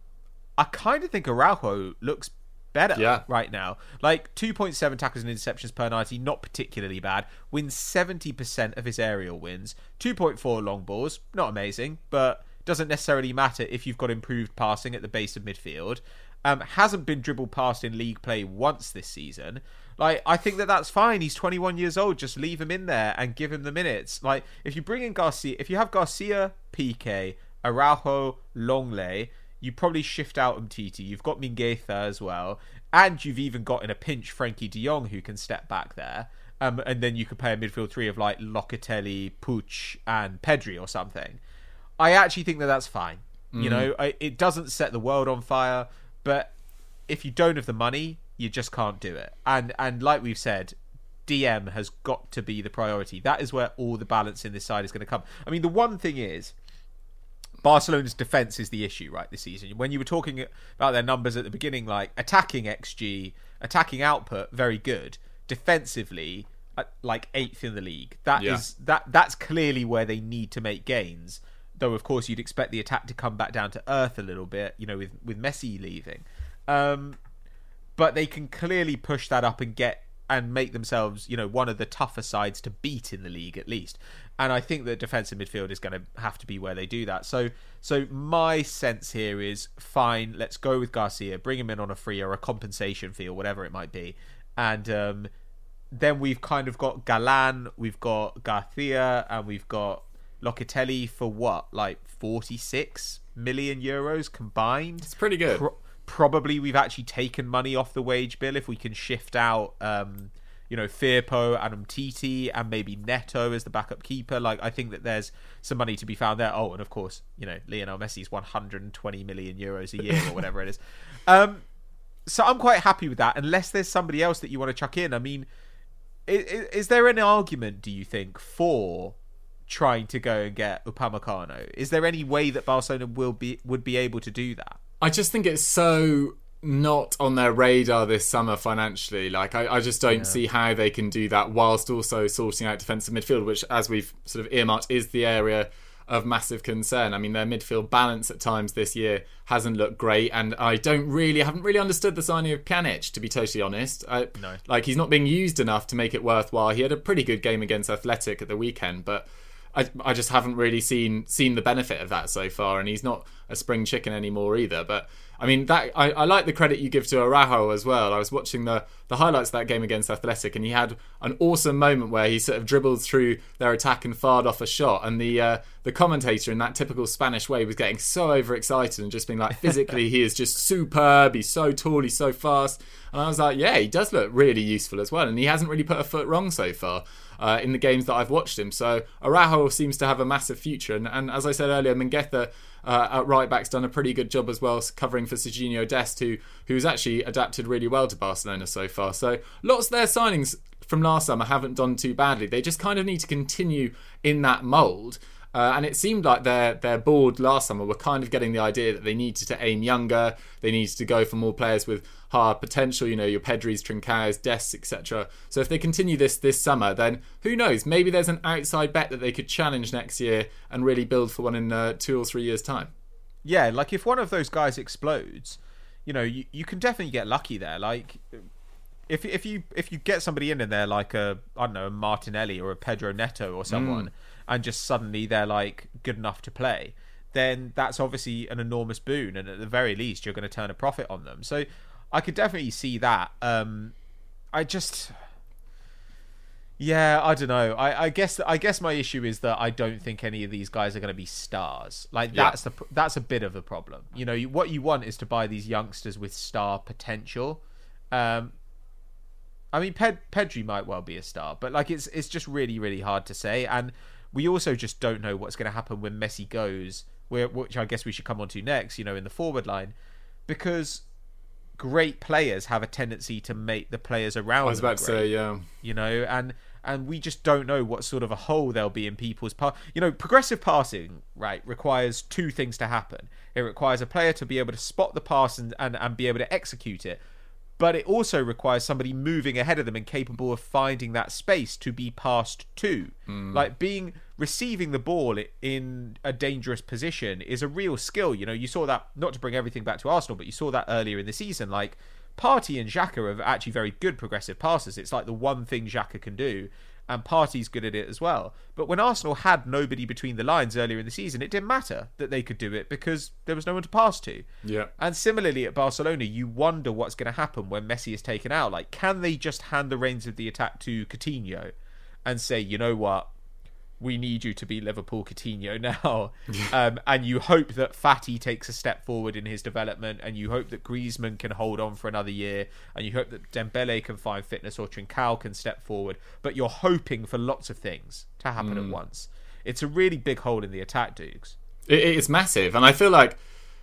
[SPEAKER 2] I kind of think Araujo looks better yeah. right now. Like two point seven tackles and interceptions per ninety, not particularly bad. Wins seventy percent of his aerial wins. two point four long balls, not amazing, but doesn't necessarily matter if you've got improved passing at the base of midfield. Um, hasn't been dribbled past in league play once this season. Like, I think that that's fine. He's twenty-one years old. Just leave him in there and give him the minutes. Like, if you bring in Garcia, if you have Garcia, Piqué, Araujo, Longley, you probably shift out Umtiti. You've got Mingueza as well. And you've even got in a pinch Frankie de Jong who can step back there. Um, and then you could play a midfield three of like Locatelli, Puig and Pedri or something. I actually think that that's fine. Mm. You know, I, it doesn't set the world on fire. But if you don't have the money, you just can't do it. And and like we've said, D M has got to be the priority. That is where all the balance in this side is going to come. I mean, the one thing is, Barcelona's defence is the issue, right, this season. When you were talking about their numbers at the beginning, like attacking X G, attacking output, very good. Defensively, like eighth in the league. That yeah. is that that's clearly where they need to make gains. Though, of course, you'd expect the attack to come back down to earth a little bit, you know, with, with Messi leaving. Um, but they can clearly push that up and get and make themselves, you know, one of the tougher sides to beat in the league at least. And I think that defensive midfield is going to have to be where they do that. So so my sense here is, fine, let's go with Garcia, bring him in on a free or a compensation fee or whatever it might be. And um, then we've kind of got Galan, we've got Garcia, and we've got Locatelli for what? Like forty-six million euros combined?
[SPEAKER 3] It's pretty good. Pro-
[SPEAKER 2] probably we've actually taken money off the wage bill if we can shift out... Um, you know, Firpo, Adam Titi, and maybe Neto as the backup keeper. Like, I think that there's some money to be found there. Oh, and of course, you know, Lionel Messi's one hundred twenty million euros a year or whatever it is. Um, so I'm quite happy with that, unless there's somebody else that you want to chuck in. I mean, is, is there an argument, do you think, for trying to go and get Upamecano? Is there any way that Barcelona will be would be able to do that?
[SPEAKER 3] I just think it's so... not on their radar this summer financially. Like, I, I just don't yeah. see how they can do that whilst also sorting out defensive midfield, which, as we've sort of earmarked, is the area of massive concern. I mean, their midfield balance at times this year hasn't looked great, and I don't really, I haven't really understood the signing of Pjanic, to be totally honest. I,
[SPEAKER 2] no.
[SPEAKER 3] Like, he's not being used enough to make it worthwhile. He had a pretty good game against Athletic at the weekend, but I, I just haven't really seen seen the benefit of that so far, and he's not a spring chicken anymore either. But I mean, that I, I like the credit you give to Araujo as well. I was watching the, the highlights of that game against Athletic, and he had an awesome moment where he sort of dribbled through their attack and fired off a shot, and the uh, the commentator, in that typical Spanish way, was getting so overexcited and just being like, physically he is just superb, he's so tall, he's so fast. And I was like, yeah, he does look really useful as well, and he hasn't really put a foot wrong so far uh, in the games that I've watched him. So Araujo seems to have a massive future, and, and as I said earlier, Mingueza Uh, at right back's done a pretty good job as well, covering for Serginho Dest, who who's actually adapted really well to Barcelona so far. So lots of their signings from last summer haven't done too badly. They just kind of need to continue in that mould. Uh, and it seemed like their their board last summer were kind of getting the idea that they needed to aim younger, they needed to go for more players with higher potential, you know, your Pedris, Trincaos, Desks, et cetera. So if they continue this this summer, then who knows? Maybe there's an outside bet that they could challenge next year and really build for one in uh, two or three years' time.
[SPEAKER 2] Yeah, like if one of those guys explodes, you know, you, you can definitely get lucky there. Like if if you if you get somebody in in there like a I don't know a Martinelli or a Pedro Neto or someone. Mm. And just suddenly they're like good enough to play, then that's obviously an enormous boon, and at the very least you're going to turn a profit on them. So I could definitely see that. Um, I just, yeah, I don't know. I, I guess I guess my issue is that I don't think any of these guys are going to be stars. Like that's yeah. the that's a bit of a problem. You know, you, what you want is to buy these youngsters with star potential. Um, I mean, Ped, Pedri might well be a star, but like it's it's just really really hard to say. And we also just don't know what's going to happen when Messi goes, which I guess we should come on to next, you know, in the forward line, because great players have a tendency to make the players around them
[SPEAKER 3] I was about to say, yeah.
[SPEAKER 2] You know, and and we just don't know what sort of a hole there'll be in people's pass. You know, progressive passing, right, requires two things to happen. It requires a player to be able to spot the pass and, and, and be able to execute it. But it also requires somebody moving ahead of them and capable of finding that space to be passed to. Mm. Like being receiving the ball in a dangerous position is a real skill. You know, you saw that, not to bring everything back to Arsenal, but you saw that earlier in the season. Like Partey and Xhaka are actually very good progressive passers. It's like the one thing Xhaka can do, and Partey's good at it as well. But when Arsenal had nobody between the lines earlier in the season, it didn't matter that they could do it because there was no one to pass to.
[SPEAKER 3] Yeah.
[SPEAKER 2] And similarly at Barcelona, you wonder what's going to happen when Messi is taken out. Like, can they just hand the reins of the attack to Coutinho and say, you know what, we need you to be Liverpool Coutinho now. um, and you hope that Fati takes a step forward in his development, and you hope that Griezmann can hold on for another year, and you hope that Dembele can find fitness, or Trincao can step forward. But you're hoping for lots of things to happen mm. at once. It's a really big hole in the attack, Dukes.
[SPEAKER 3] It, it's massive, and I feel like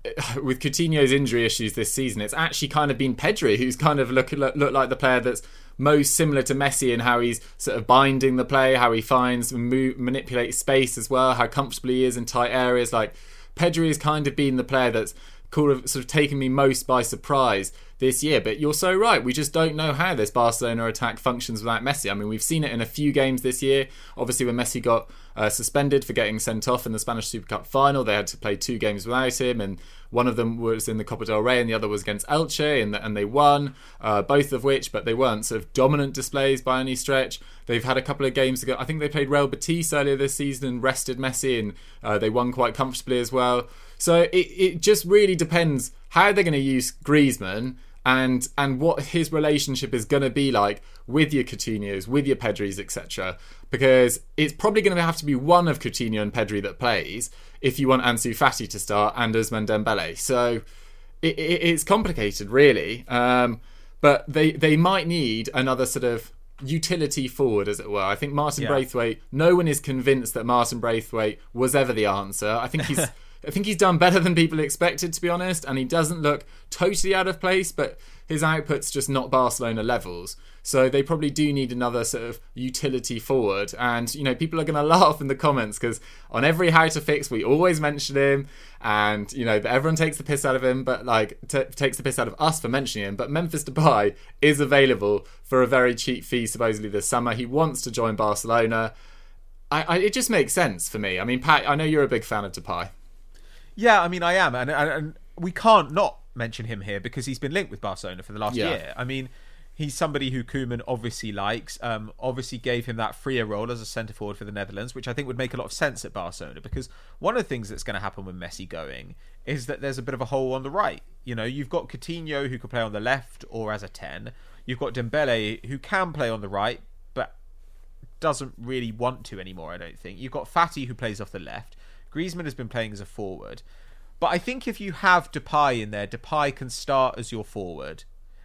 [SPEAKER 3] with Coutinho's injury issues this season, it's actually kind of been Pedri who's kind of look, look, look like the player that's most similar to Messi in how he's sort of binding the play, how he finds and move, manipulates space as well, how comfortable he is in tight areas. Like, Pedri has kind of been the player that's sort of, sort of taken me most by surprise this year. But you're so right, we just don't know how this Barcelona attack functions without Messi. I mean, we've seen it in a few games this year. Obviously, when Messi got uh, suspended for getting sent off in the Spanish Super Cup final, they had to play two games without him, and one of them was in the Copa del Rey and the other was against Elche, and, and they won, uh, both of which, but they weren't sort of dominant displays by any stretch. They've had a couple of games ago. I think they played Real Betis earlier this season and rested Messi, and uh, they won quite comfortably as well. So it, it just really depends how they're going to use Griezmann and and what his relationship is going to be like with your Coutinhos, with your Pedris, et cetera. Because it's probably going to have to be one of Coutinho and Pedri that plays if you want Ansu Fati to start and Ousmane Dembele. So it, it, it's complicated, really. Um, but they, they might need another sort of utility forward, as it were. I think Martin yeah. Braithwaite, no one is convinced that Martin Braithwaite was ever the answer. I think he's... I think he's done better than people expected, to be honest, and he doesn't look totally out of place, but his output's just not Barcelona levels. So they probably do need another sort of utility forward. And, you know, people are going to laugh in the comments because on every How to Fix, we always mention him, and, you know, everyone takes the piss out of him, but, like, t- takes the piss out of us for mentioning him. But Memphis Depay is available for a very cheap fee, supposedly this summer. He wants to join Barcelona. I, I, it just makes sense for me. I mean, Pat, I know you're a big fan of Depay.
[SPEAKER 2] Yeah, I mean, I am, and, and and we can't not mention him here because he's been linked with Barcelona for the last yeah. year. I mean, he's somebody who Koeman obviously likes, um, obviously gave him that freer role as a centre-forward for the Netherlands, which I think would make a lot of sense at Barcelona, because one of the things that's going to happen with Messi going is that there's a bit of a hole on the right. You know, you've got Coutinho who could play on the left or as a ten. You've got Dembele who can play on the right, but doesn't really want to anymore, I don't think. You've got Fati who plays off the left. Griezmann has been playing as a forward. But I think if you have Depay in there, Depay can start as your forward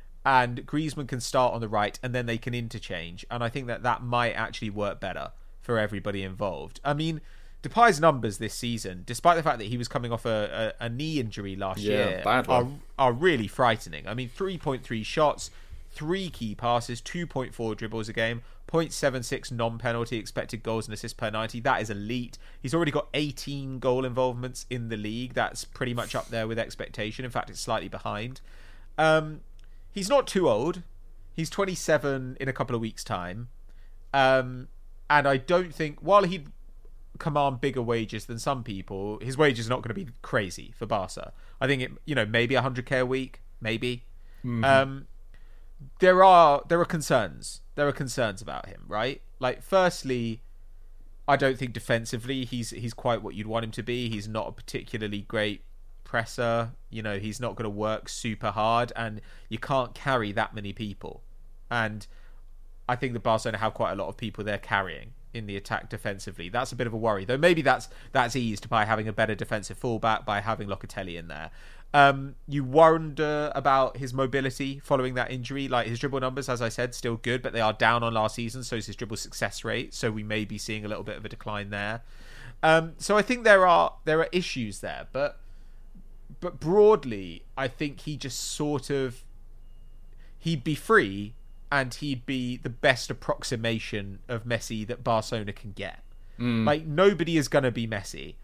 [SPEAKER 2] and Griezmann can start on the right, and then they can interchange. And I think that that might actually work better for everybody involved. I mean, Depay's numbers this season, despite the fact that he was coming off a, a, a knee injury last
[SPEAKER 3] yeah,
[SPEAKER 2] year,
[SPEAKER 3] bad
[SPEAKER 2] are, are really frightening. I mean, three point three shots, three key passes, two point four dribbles a game, zero point seven six non-penalty expected goals and assists per ninety. That is elite. He's already got eighteen goal involvements in the league. That's pretty much up there with expectation. In fact, it's slightly behind. Um, he's not too old. He's twenty-seven in a couple of weeks' time. Um, and I don't think, while he'd command bigger wages than some people, his wages are not going to be crazy for Barca. I think it, you know, maybe one hundred k a week, maybe. Mm-hmm. Um, there are there are concerns. There are concerns about him, right? Like, firstly, I don't think defensively he's he's quite what you'd want him to be. He's not a particularly great presser. You know, he's not going to work super hard, and you can't carry that many people. And I think the Barcelona have quite a lot of people they're carrying in the attack defensively. That's a bit of a worry, though. Maybe that's that's eased by having a better defensive fullback, by having Locatelli in there. Um, you wonder about his mobility following that injury. Like, his dribble numbers, as I said, still good, but they are down on last season. So is his dribble success rate. So we may be seeing a little bit of a decline there. Um, so I think there are there are issues there, but but broadly, I think he just sort of he'd be free, and he'd be the best approximation of Messi that Barcelona can get. Mm. Like, nobody is going to be Messi.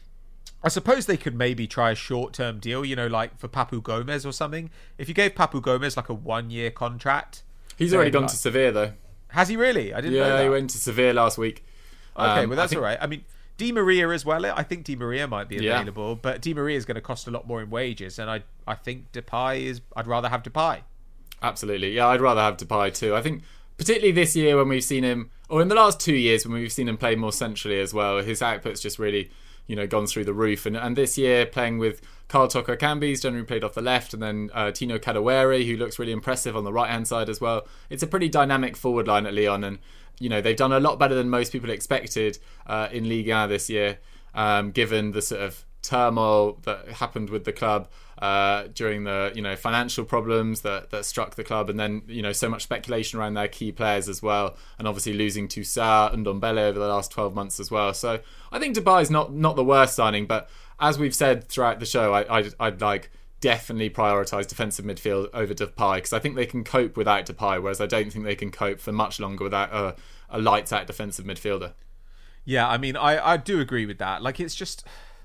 [SPEAKER 2] I suppose they could maybe try a short-term deal, you know, like for Papu Gomez or something. If you gave Papu Gomez like a one-year contract...
[SPEAKER 3] He's already gone like... to Sevilla, though.
[SPEAKER 2] Has he really? I didn't
[SPEAKER 3] yeah,
[SPEAKER 2] know that.
[SPEAKER 3] Yeah, he went to Sevilla last week.
[SPEAKER 2] Okay,
[SPEAKER 3] um,
[SPEAKER 2] well, that's
[SPEAKER 3] think...
[SPEAKER 2] all right. I mean, Di Maria as well. I think Di Maria might be available, yeah. but Di Maria is going to cost a lot more in wages, and I I think Depay is... I'd rather have Depay.
[SPEAKER 3] Absolutely. Yeah, I'd rather have Depay too. I think particularly this year when we've seen him, or in the last two years when we've seen him play more centrally as well, his output's just really, you know, gone through the roof. And and this year playing with Carl Toko Ekambi, he's generally played off the left, and then uh, Tino Kadewere, who looks really impressive on the right-hand side as well. It's a pretty dynamic forward line at Lyon, and, you know, they've done a lot better than most people expected uh, in Ligue one this year, um, given the sort of turmoil that happened with the club uh, during the, you know, financial problems that, that struck the club, and then, you know, so much speculation around their key players as well, and obviously losing Toussaint and Ndombele over the last twelve months as well. So I think Depay is not not the worst signing, but as we've said throughout the show, I, I, I'd like definitely prioritise defensive midfield over Depay, because I think they can cope without Depay, whereas I don't think they can cope for much longer without a, a lights-out defensive midfielder.
[SPEAKER 2] Yeah, I mean, I, I do agree with that. Like, it's just...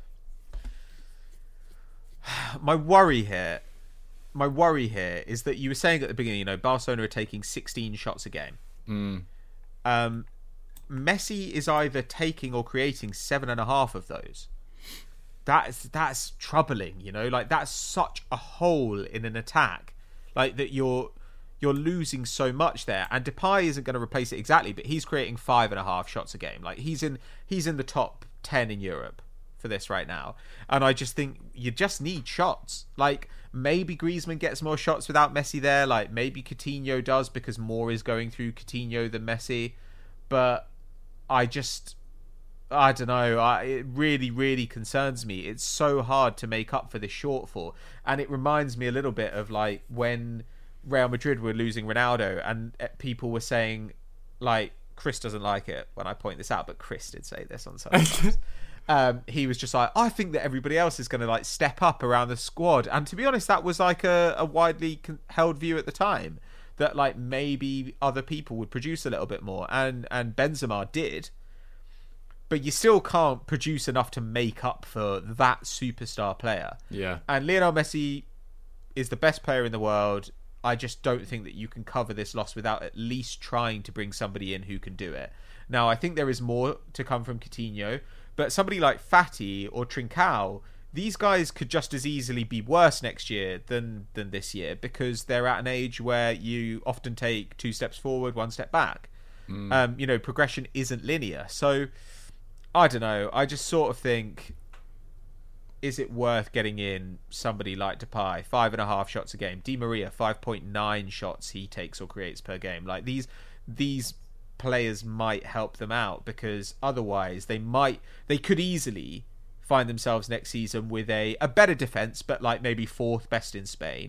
[SPEAKER 2] My worry here... My worry here is that you were saying at the beginning, you know, Barcelona are taking sixteen shots a game.
[SPEAKER 3] Mm.
[SPEAKER 2] Um, Messi is either taking or creating seven and a half of those. That's that's troubling, you know. Like, that's such a hole in an attack, like that you're you're losing so much there. And Depay isn't going to replace it exactly, but he's creating five and a half shots a game. Like, he's in he's in the top ten in Europe for this right now. And I just think you just need shots. Like, maybe Griezmann gets more shots without Messi there. Like, maybe Coutinho does, because more is going through Coutinho than Messi. But I just, I don't know. I, it really, really concerns me. It's so hard to make up for this shortfall. And it reminds me a little bit of, like, when Real Madrid were losing Ronaldo and people were saying, like, Chris doesn't like it when I point this out, but Chris did say this on sometimes. Um, he was just like, I think that everybody else is going to like step up around the squad. And to be honest, that was like a, a widely held view at the time, that like maybe other people would produce a little bit more. And, and Benzema did. But you still can't produce enough to make up for that superstar player.
[SPEAKER 3] Yeah.
[SPEAKER 2] And Lionel Messi is the best player in the world. I just don't think that you can cover this loss without at least trying to bring somebody in who can do it. Now, I think there is more to come from Coutinho. But somebody like Fati or Trincao, these guys could just as easily be worse next year than than this year, because they're at an age where you often take two steps forward, one step back. Mm. Um, you know, progression isn't linear. So, I don't know. I just sort of think, is it worth getting in somebody like Depay? Five and a half shots a game. Di Maria, five point nine shots he takes or creates per game. Like, these these... players might help them out, because otherwise they might they could easily find themselves next season with a, a better defense, but like maybe fourth best in Spain,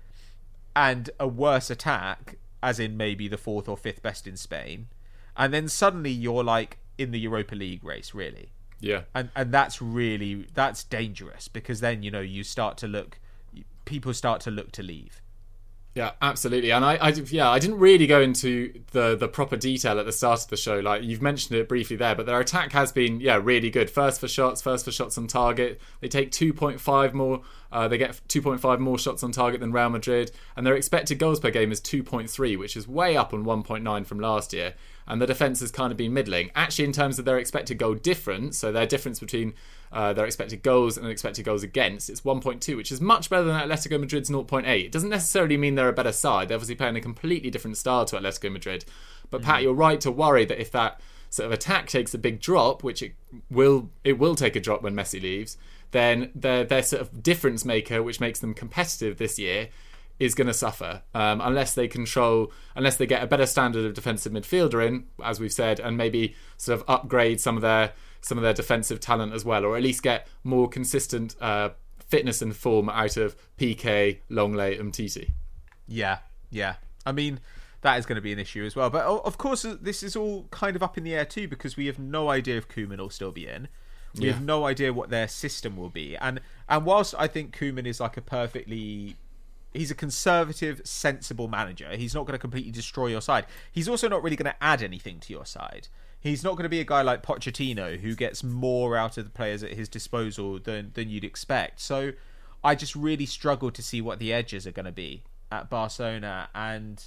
[SPEAKER 2] and a worse attack, as in maybe the fourth or fifth best in Spain, and then suddenly you're like in the Europa League race, really.
[SPEAKER 3] Yeah.
[SPEAKER 2] And and that's really that's dangerous, because then, you know, you start to look people start to look to leave.
[SPEAKER 3] Yeah, absolutely. And I, I, yeah, I didn't really go into the the proper detail at the start of the show. Like, you've mentioned it briefly there, but their attack has been, yeah, really good. First for shots, first for shots on target. They take two point five more. Uh, they get two point five more shots on target than Real Madrid, and their expected goals per game is two point three, which is way up on one point nine from last year. And the defence has kind of been middling. Actually, in terms of their expected goal difference, so their difference between uh, their expected goals and expected goals against, it's one point two, which is much better than Atletico Madrid's zero point eight. It doesn't necessarily mean they're a better side. They're obviously playing a completely different style to Atletico Madrid. But Pat, mm-hmm. you're right to worry that if that sort of attack takes a big drop, which it will, it will take a drop when Messi leaves, then their their sort of difference maker, which makes them competitive this year, is going to suffer um, unless they control, unless they get a better standard of defensive midfielder in, as we've said, and maybe sort of upgrade some of their some of their defensive talent as well, or at least get more consistent uh, fitness and form out of P K, Longley, and Titi.
[SPEAKER 2] Yeah, yeah. I mean, that is going to be an issue as well. But of course, this is all kind of up in the air too, because we have no idea if Koeman will still be in. We yeah. have no idea what their system will be. And and whilst I think Koeman is like a perfectly... He's a conservative, sensible manager. He's not going to completely destroy your side. He's also not really going to add anything to your side. He's not going to be a guy like Pochettino, who gets more out of the players at his disposal than, than you'd expect. So I just really struggle to see what the edges are going to be at Barcelona. And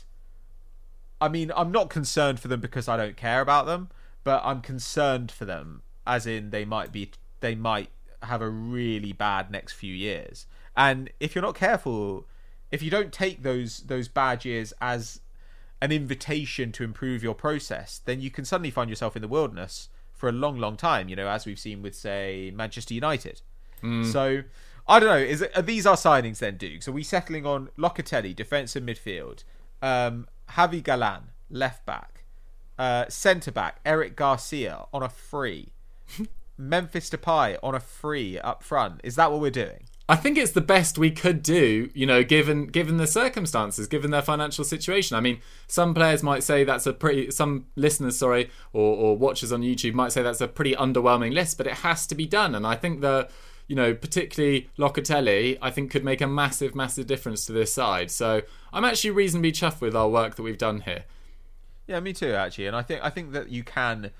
[SPEAKER 2] I mean, I'm not concerned for them because I don't care about them, but I'm concerned for them as in they might be, they might have a really bad next few years. And if you're not careful, if you don't take those those bad years as an invitation to improve your process, then you can suddenly find yourself in the wilderness for a long, long time, you know, as we've seen with, say, Manchester United. Mm. So, I don't know, is it, are these our signings then, Dukes? Are we settling on Locatelli, defensive midfield, um, Javi Galan, left back, uh, centre back, Eric Garcia on a free, Memphis Depay on a free up front? Is that what we're doing?
[SPEAKER 3] I think it's the best we could do, you know, given given the circumstances, given their financial situation. I mean, some players might say that's a pretty, some listeners, sorry, or, or watchers on YouTube might say that's a pretty underwhelming list, but it has to be done. And I think the, you know, particularly Locatelli, I think could make a massive, massive difference to this side. So I'm actually reasonably chuffed with our work that we've done here.
[SPEAKER 2] Yeah, me too, actually. And I think I think that you can...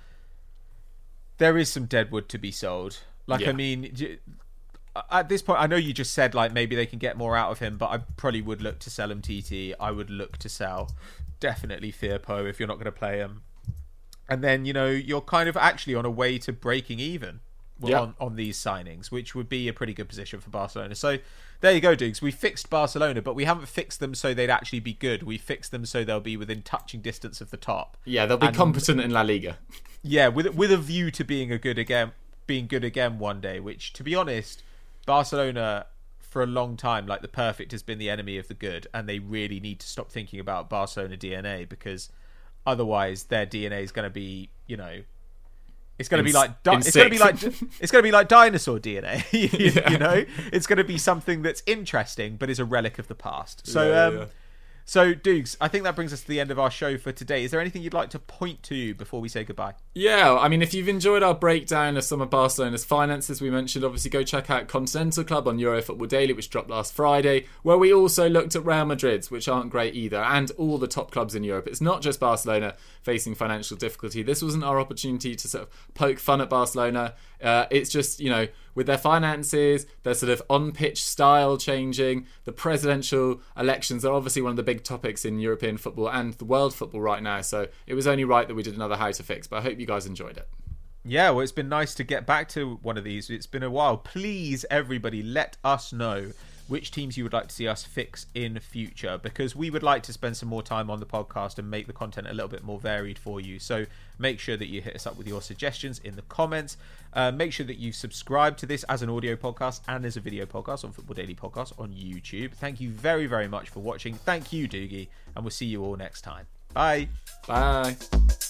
[SPEAKER 2] There is some deadwood to be sold. Like, yeah. I mean, at this point, I know you just said, like, maybe they can get more out of him, but I probably would look to sell him T T. I would look to sell definitely Firpo if you're not going to play him. And then, you know, you're kind of actually on a way to breaking even
[SPEAKER 3] yeah.
[SPEAKER 2] on, on these signings, which would be a pretty good position for Barcelona. So there you go, Dukes. We fixed Barcelona, but we haven't fixed them so they'd actually be good. We fixed them so they'll be within touching distance of the top.
[SPEAKER 3] Yeah, they'll be and, competent in La Liga.
[SPEAKER 2] Yeah, with with a view to being a good again, being good again one day. Which, to be honest, Barcelona for a long time, like the perfect has been the enemy of the good, and they really need to stop thinking about Barcelona D N A because. Otherwise, their D N A is going to be, you know, it's going to be like di- it's going to be like it's going to be like dinosaur D N A. you, yeah. you know, it's going to be something that's interesting, but is a relic of the past. So,
[SPEAKER 3] yeah,
[SPEAKER 2] um,
[SPEAKER 3] yeah.
[SPEAKER 2] so Dukes, I think that brings us to the end of our show for today. Is there anything you'd like to point to before we say goodbye?
[SPEAKER 3] Yeah, I mean, if you've enjoyed our breakdown of some of Barcelona's finances, we mentioned, obviously go check out Continental Club on Eurofootball Daily, which dropped last Friday, where we also looked at Real Madrid's, which aren't great either, and all the top clubs in Europe. It's not just Barcelona facing financial difficulty. This wasn't our opportunity to sort of poke fun at Barcelona. Uh, it's just, you know, with their finances, their sort of on-pitch style changing, the presidential elections are obviously one of the big topics in European football and the world football right now. So it was only right that we did another How to Fix, but I hope you guys enjoyed it.
[SPEAKER 2] Yeah, well, it's been nice to get back to one of these. It's been a while. Please, everybody, let us know which teams you would like to see us fix in future, because we would like to spend some more time on the podcast and make the content a little bit more varied for you. So make sure that you hit us up with your suggestions in the comments. Uh, make sure that you subscribe to this as an audio podcast and as a video podcast on Football Daily Podcast on YouTube. Thank you very, very much for watching. Thank you, Doogie, and we'll see you all next time. Bye.
[SPEAKER 3] Bye.